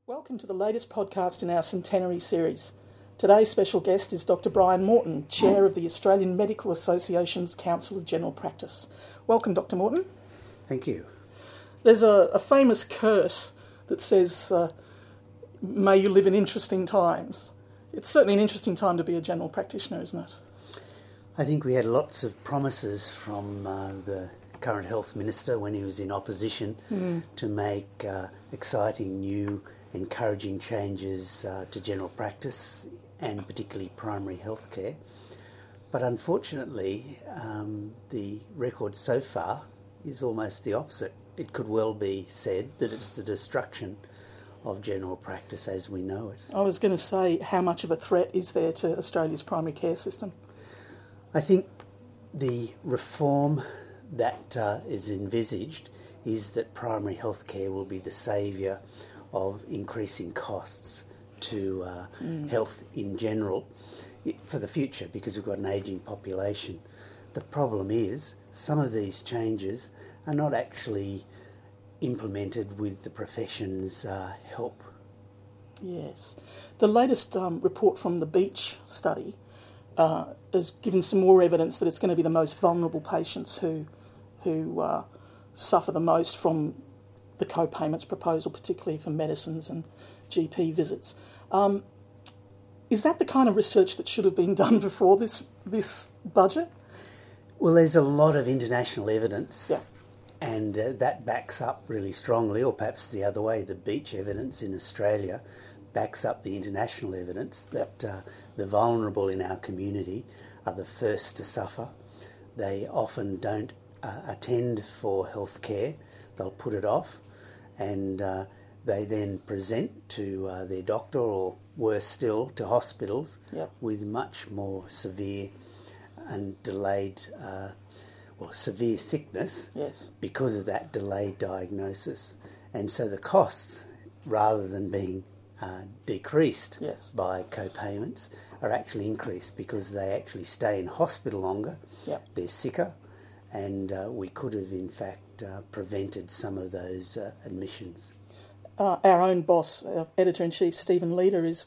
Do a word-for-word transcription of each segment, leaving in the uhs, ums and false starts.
Welcome to the latest podcast in our centenary series. Today's special guest is Doctor Brian Morton, Chair of the Australian Medical Association's Council of General Practice. Welcome, Doctor Morton. Thank you. There's a, a famous curse that says, uh, may you live in interesting times. It's certainly an interesting time to be a general practitioner, isn't it? I think we had lots of promises from uh, the current health minister when he was in opposition mm. to make uh, exciting new encouraging changes uh, to general practice and particularly primary health care. But unfortunately, um, the record so far is almost the opposite. It could well be said that it's the destruction of general practice as we know it. I was going to say, how much of a threat is there to Australia's primary care system? I think the reform that uh, is envisaged is that primary health care will be the saviour of increasing costs to uh, mm. health in general for the future, because we've got an ageing population. The problem is some of these changes are not actually implemented with the profession's uh, help. Yes. The latest um, report from the Beach study uh, has given some more evidence that it's going to be the most vulnerable patients who, who uh, suffer the most from the co-payments proposal, particularly for medicines and G P visits. Um, is that the kind of research that should have been done before this this budget? Well, there's a lot of international evidence, yeah. and uh, that backs up really strongly, or perhaps the other way, the Beach evidence in Australia backs up the international evidence that uh, the vulnerable in our community are the first to suffer. They often don't uh, attend for health care. They'll put it off, and uh, they then present to uh, their doctor, or worse still, to hospitals yep. with much more severe and delayed, uh, well, severe sickness yes. because of that delayed diagnosis. And so the costs, rather than being uh, decreased yes. by co-payments, are actually increased because they actually stay in hospital longer, yep. they're sicker, and uh, we could have, in fact, uh, prevented some of those uh, admissions. Uh, our own boss, uh, Editor-in-Chief Stephen Leader, is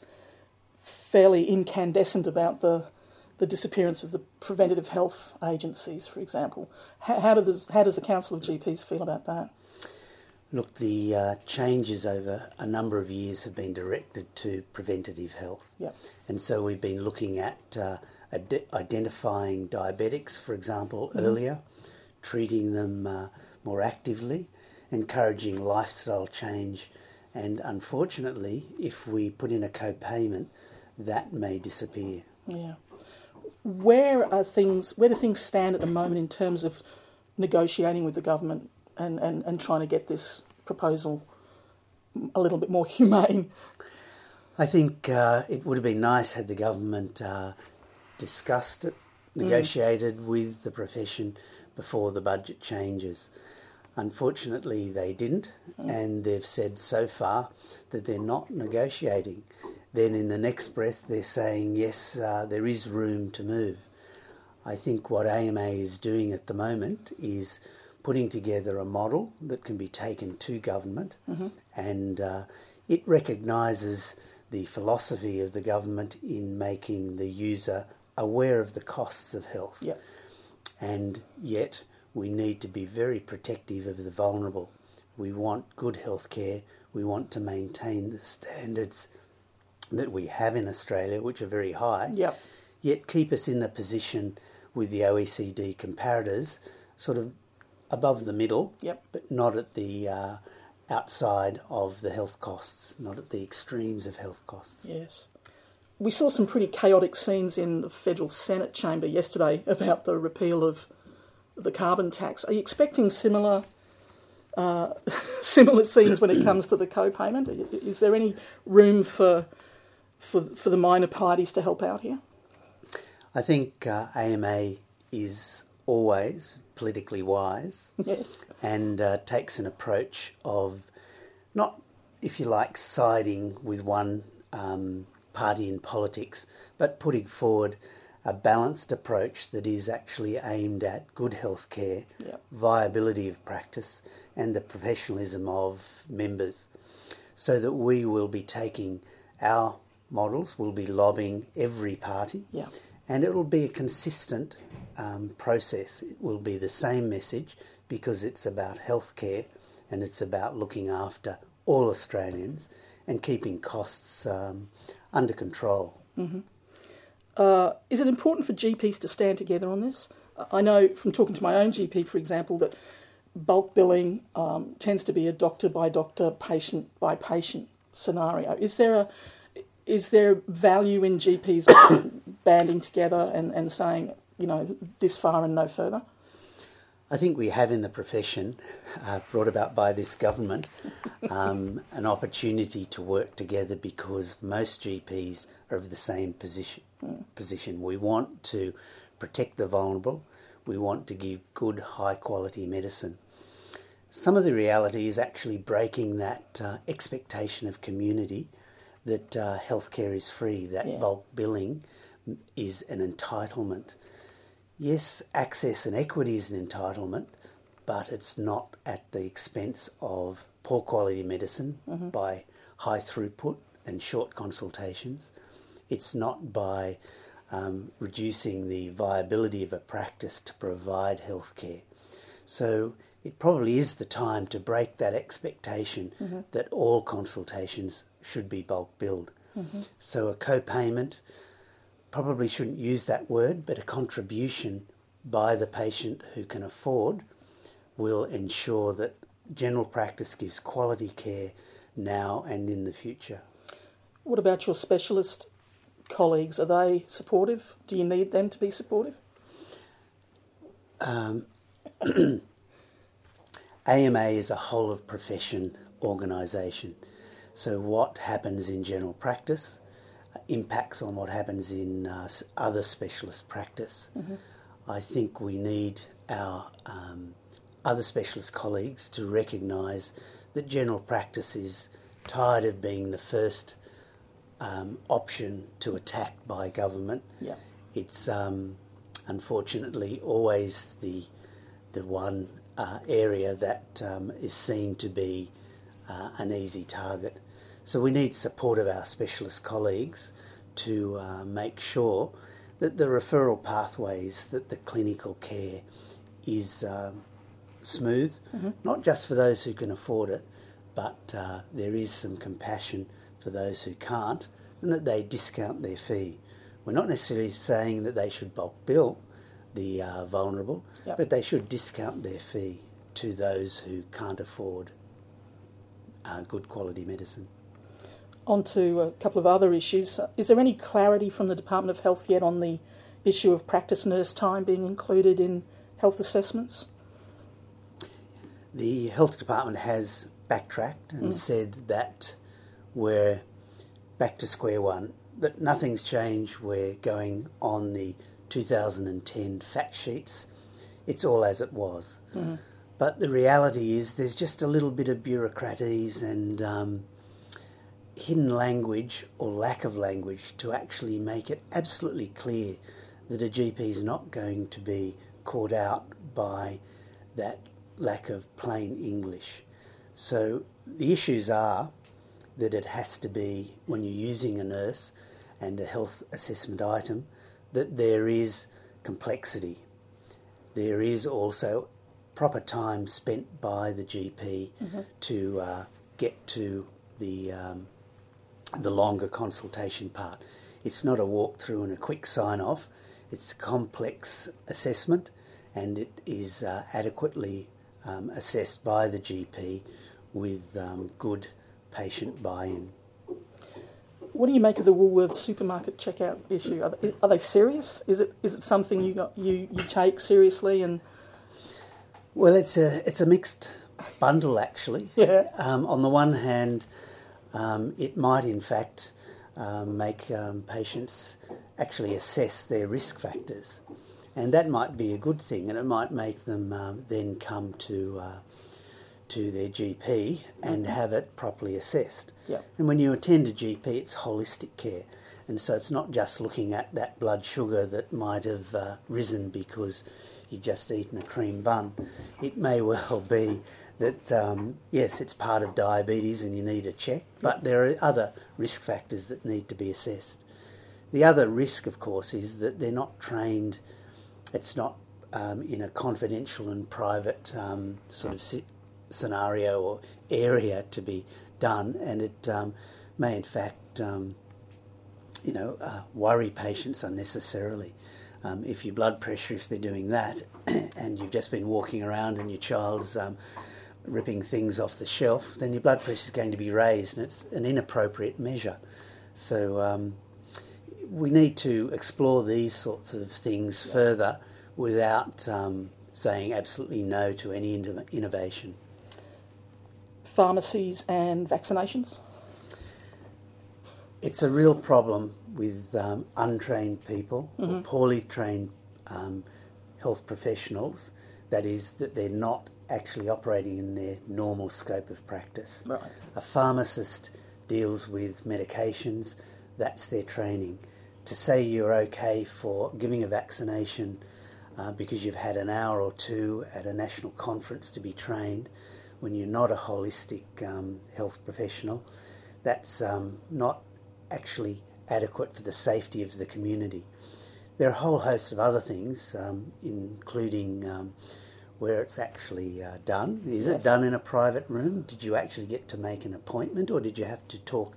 fairly incandescent about the the disappearance of the preventative health agencies, for example. How, how, does, how does the Council of G Ps feel about that? Look, the uh, changes over a number of years have been directed to preventative health. Yep. And so we've been looking at uh, ad- identifying diabetics, for example, mm-hmm. earlier, treating them uh, more actively, encouraging lifestyle change, and unfortunately, if we put in a co-payment, that may disappear. Yeah. Where are things? Where do things stand at the moment in terms of negotiating with the government and, and, and trying to get this proposal a little bit more humane? I think uh, it would have been nice had the government uh, discussed it, negotiated mm. with the profession before the budget changes. Unfortunately, they didn't, mm. and they've said so far that they're not negotiating. Then in the next breath, they're saying, yes, uh, there is room to move. I think what A M A is doing at the moment is putting together a model that can be taken to government, mm-hmm. and uh, it recognises the philosophy of the government in making the user aware of the costs of health. Yep. And yet we need to be very protective of the vulnerable. We want good health care. We want to maintain the standards that we have in Australia, which are very high, yep. yet keep us in the position with the O E C D comparators, sort of above the middle, yep. but not at the uh, outside of the health costs, not at the extremes of health costs. Yes. We saw some pretty chaotic scenes in the Federal Senate chamber yesterday about the repeal of the carbon tax. Are you expecting similar uh, similar scenes when it comes to the co-payment? Is there any room for for for the minor parties to help out here? I think uh, A M A is always politically wise. Yes. And uh, takes an approach of not, if you like, siding with one um, party in politics, but putting forward a balanced approach that is actually aimed at good health care, yep. viability of practice, and the professionalism of members. so that we will be taking our models, we'll be lobbying every party, Yeah. and it will be a consistent um, process. It will be the same message because it's about healthcare and it's about looking after all Australians and keeping costs um, under control. Mm-hmm. Uh, is it important for G Ps to stand together on this? I know from talking to my own G P, for example, that bulk billing um, tends to be a doctor by doctor, patient by patient scenario. Is there a is there value in G Ps banding together and, and saying, you know, this far and no further? I think we have in the profession, uh, brought about by this government, um, an opportunity to work together because most G Ps are of the same position. Mm. position. We want to protect the vulnerable. We want to give good, high-quality medicine. Some of the reality is actually breaking that uh, expectation of community that uh, healthcare is free, that yeah. bulk billing is an entitlement. Yes, access and equity is an entitlement, but it's not at the expense of poor quality medicine mm-hmm. by high throughput and short consultations. It's not by um, reducing the viability of a practice to provide healthcare. So it probably is the time to break that expectation mm-hmm. that all consultations should be bulk billed. Mm-hmm. So a co-payment, probably shouldn't use that word, but a contribution by the patient who can afford will ensure that general practice gives quality care now and in the future. What about your specialist colleagues? Are they supportive? Do you need them to be supportive? Um, A M A is a whole of profession organisation. So what happens in general practice uh, impacts on what happens in uh, other specialist practice. Mm-hmm. I think we need our um, other specialist colleagues to recognise that general practice is tired of being the first um, option to attack by government. Yeah. It's um, unfortunately always the the one uh, area that um, is seen to be uh, an easy target. So we need support of our specialist colleagues to uh, make sure that the referral pathways, that the clinical care is um, smooth, mm-hmm. not just for those who can afford it, but uh, there is some compassion for those who can't, and that they discount their fee. We're not necessarily saying that they should bulk bill the uh, vulnerable, yep. but they should discount their fee to those who can't afford uh, good quality medicine. On to a couple of other issues. Is there any clarity from the Department of Health yet on the issue of practice nurse time being included in health assessments? The Health Department has backtracked and mm. said that we're back to square one, that nothing's changed. We're going on the two thousand ten fact sheets. It's all as it was. Mm. But the reality is there's just a little bit of bureaucraties and um, hidden language or lack of language to actually make it absolutely clear that a G P is not going to be caught out by that lack of plain English. So the issues are that it has to be, when you're using a nurse and a health assessment item, that there is complexity. There is also proper time spent by the G P mm-hmm. to uh, get to the um, the longer consultation part. It's not a walk-through and a quick sign-off. It's a complex assessment, and it is uh, adequately um, assessed by the G P with um, good patient buy-in. What do you make of the Woolworths supermarket checkout issue? Are they, are they serious? Is it is it something you got, you you take seriously? And well, it's a it's a mixed bundle actually. Yeah. Um, on the one hand, um, it might in fact um, make um, patients actually assess their risk factors, and that might be a good thing, and it might make them um, then come to uh, to their G P and have it properly assessed. Yeah. And when you attend a G P, it's holistic care, and so it's not just looking at that blood sugar that might have uh, risen because you just eaten a cream bun. It may well be that, um, yes, it's part of diabetes and you need a check, but there are other risk factors that need to be assessed. The other risk, of course, is that they're not trained, it's not um, in a confidential and private um, sort of si- scenario or area to be done, and it um, may in fact, um, you know, uh, worry patients unnecessarily. Um, if your blood pressure, if they're doing that, and you've just been walking around and your child's um, ripping things off the shelf, then your blood pressure is going to be raised, and it's an inappropriate measure. So um, we need to explore these sorts of things further without um, saying absolutely no to any in- innovation. Pharmacies and vaccinations? It's a real problem with um, untrained people, mm-hmm. or poorly trained um, health professionals. That is, that they're not actually operating in their normal scope of practice. Right. A pharmacist deals with medications, that's their training. To say you're okay for giving a vaccination uh, because you've had an hour or two at a national conference to be trained when you're not a holistic um, health professional, that's um, not actually adequate for the safety of the community. There are a whole host of other things, um, including um, where it's actually uh, done. Is yes. it done in a private room? Did you actually get to make an appointment, or did you have to talk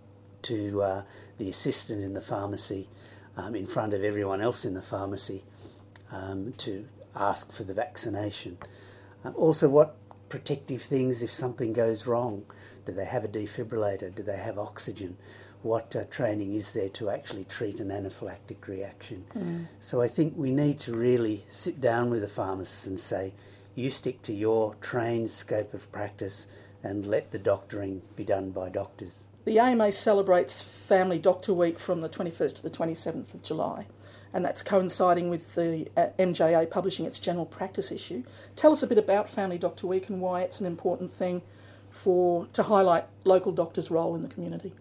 to uh, the assistant in the pharmacy um, in front of everyone else in the pharmacy um, to ask for the vaccination? Uh, also, what protective things if something goes wrong? Do they have a defibrillator? Do they have oxygen? What uh, training is there to actually treat an anaphylactic reaction? Mm. So I think we need to really sit down with the pharmacists and say, you stick to your trained scope of practice and let the doctoring be done by doctors. The A M A celebrates Family Doctor Week from the twenty-first to the twenty-seventh of July, and that's coinciding with the uh, M J A publishing its general practice issue. Tell us a bit about Family Doctor Week and why it's an important thing for to highlight local doctors' role in the community.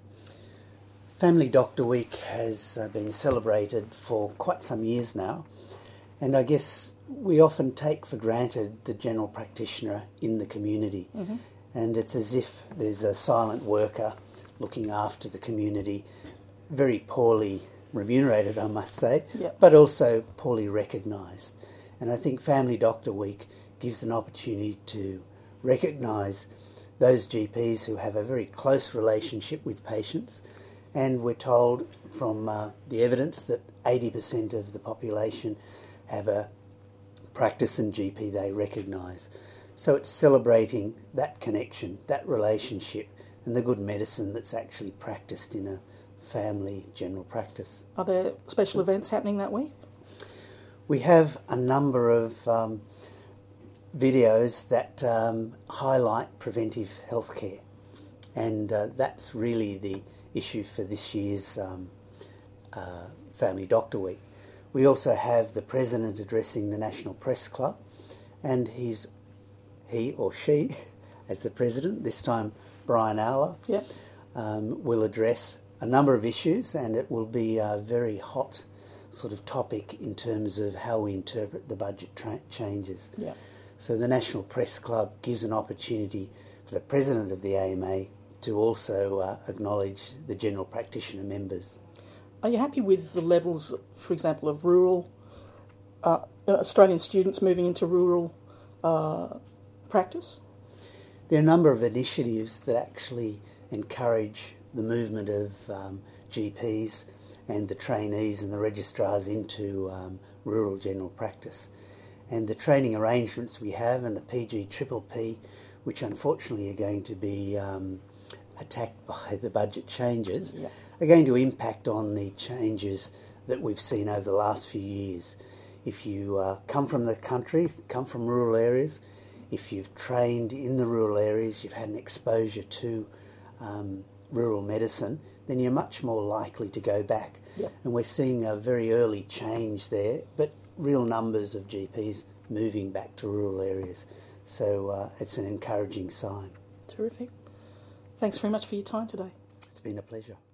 Family Doctor Week has uh, been celebrated for quite some years now, and I guess we often take for granted the general practitioner in the community, mm-hmm. and it's as if there's a silent worker looking after the community, very poorly remunerated, I must say, yep. but also poorly recognised. And I think Family Doctor Week gives an opportunity to recognise those G Ps who have a very close relationship with patients, and we're told from uh, the evidence that eighty percent of the population have a practice and G P they recognise. So it's celebrating that connection, that relationship, and the good medicine that's actually practiced in a family general practice. Are there special events happening that week? We have a number of um, videos that um, highlight preventive healthcare, and uh, that's really the issue for this year's um, uh, Family Doctor Week. We also have the President addressing the National Press Club, and he's, he or she, as the President, this time Brian Owler, yep. um, will address a number of issues, and it will be a very hot sort of topic in terms of how we interpret the budget tra- changes. Yep. So the National Press Club gives an opportunity for the President of the A M A to also uh, acknowledge the general practitioner members. Are you happy with the levels, for example, of rural uh, Australian students moving into rural uh, practice? There are a number of initiatives that actually encourage the movement of um, G Ps and the trainees and the registrars into um, rural general practice. And the training arrangements we have and the P G P P P, which unfortunately are going to be um, attacked by the budget changes, yeah. are going to impact on the changes that we've seen over the last few years. If you uh, come from the country, come from rural areas, if you've trained in the rural areas, you've had an exposure to um, rural medicine, then you're much more likely to go back. Yep. And we're seeing a very early change there, but real numbers of G Ps moving back to rural areas. So uh, it's an encouraging sign. Terrific. Thanks very much for your time today. It's been a pleasure.